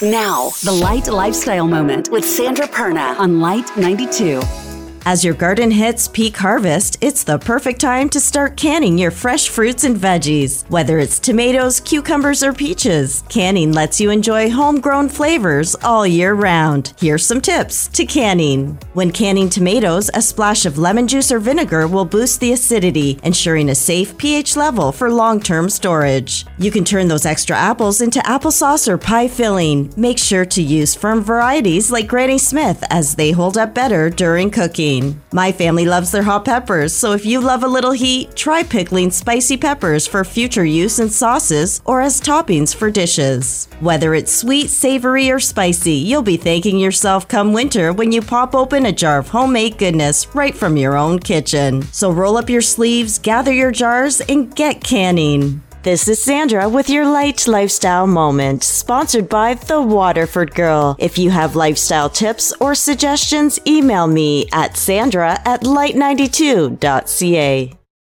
Now, the Light Lifestyle Moment with Sandra Perna on Light 92. As your garden hits peak harvest, it's the perfect time to start canning your fresh fruits and veggies. Whether it's tomatoes, cucumbers, or peaches, canning lets you enjoy homegrown flavors all year round. Here's some tips to canning. When canning tomatoes, a splash of lemon juice or vinegar will boost the acidity, ensuring a safe pH level for long-term storage. You can turn those extra apples into applesauce or pie filling. Make sure to use firm varieties like Granny Smith as they hold up better during cooking. My family loves their hot peppers, so if you love a little heat, try pickling spicy peppers for future use in sauces or as toppings for dishes. Whether it's sweet, savory, or spicy, you'll be thanking yourself come winter when you pop open a jar of homemade goodness right from your own kitchen. So roll up your sleeves, gather your jars, and get canning. This is Sandra with your Light Lifestyle Moment, sponsored by The Waterford Girl. If you have lifestyle tips or suggestions, email me at sandra@light92.ca.